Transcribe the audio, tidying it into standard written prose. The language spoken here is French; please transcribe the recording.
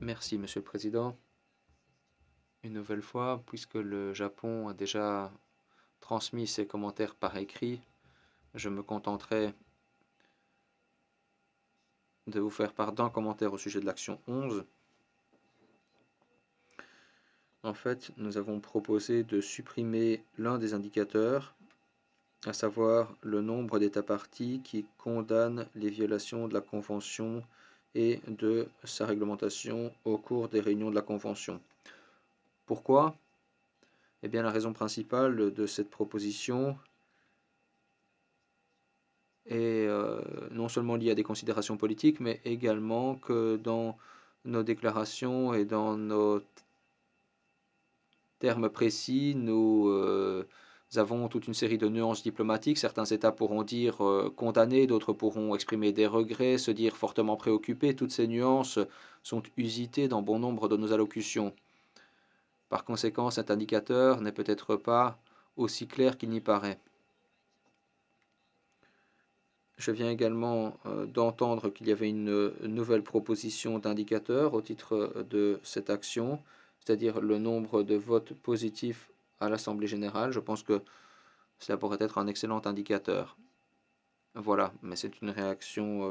Merci, Monsieur le Président. Une nouvelle fois, puisque le Japon a déjà transmis ses commentaires par écrit, je me contenterai de vous faire part d'un commentaire au sujet de l'action 11. En fait, nous avons proposé de supprimer l'un des indicateurs, à savoir le nombre d'États parties qui condamnent les violations de la Convention et de sa réglementation au cours des réunions de la Convention. Pourquoi? Eh bien, la raison principale de cette proposition est non seulement liée à des considérations politiques, mais également que dans nos déclarations et dans nos termes précis, nous avons toute une série de nuances diplomatiques. Certains États pourront dire condamner, d'autres pourront exprimer des regrets, se dire fortement préoccupés. Toutes ces nuances sont usitées dans bon nombre de nos allocutions. Par conséquent, cet indicateur n'est peut-être pas aussi clair qu'il n'y paraît. Je viens également d'entendre qu'il y avait une nouvelle proposition d'indicateur au titre de cette action, c'est-à-dire le nombre de votes positifs à l'Assemblée générale. Je pense que cela pourrait être un excellent indicateur. Voilà, mais c'est une réaction